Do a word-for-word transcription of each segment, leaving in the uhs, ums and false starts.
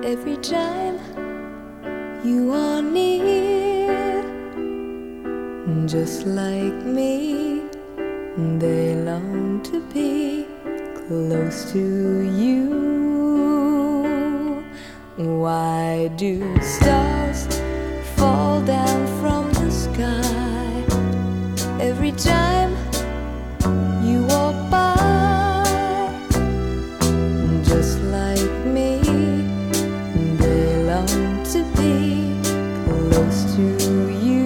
Every time you are near, just like me, they long to be close to you. Why do stars fall down from the sky every time you walk by? Just like me, they long to be close to you.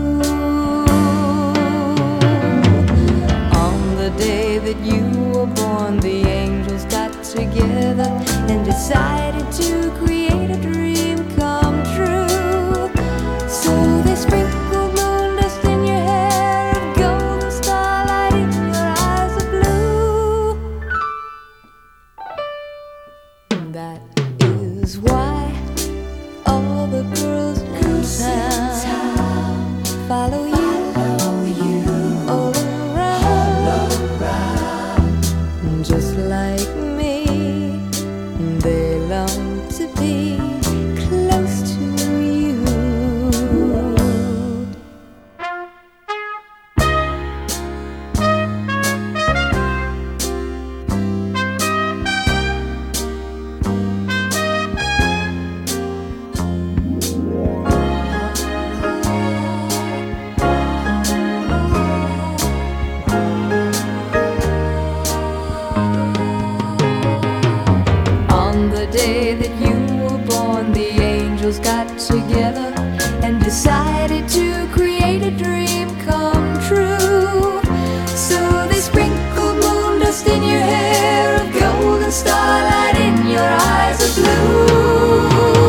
On the day that you were born, the angels got together and decided to create a dream come true. So they sprinkled moon dust in your hair of gold and starlight in your eyes of blue. That is why all the girls in town follow you, all around. Just like me, they long to be close to you. On the day that you were born, the angels got together and decided to create a dream come true. So they sprinkled moon dust in your hair of gold and starlight in your eyes of blue.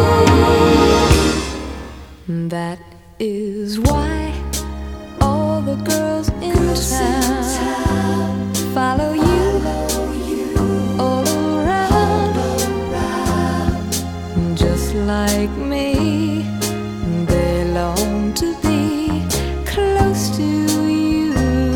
That is why all the girls in town follow you, all around. Just like me, they long to be close to you.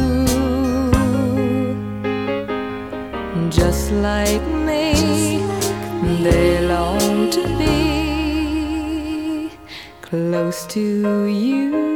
Just like me, they long to be close to you.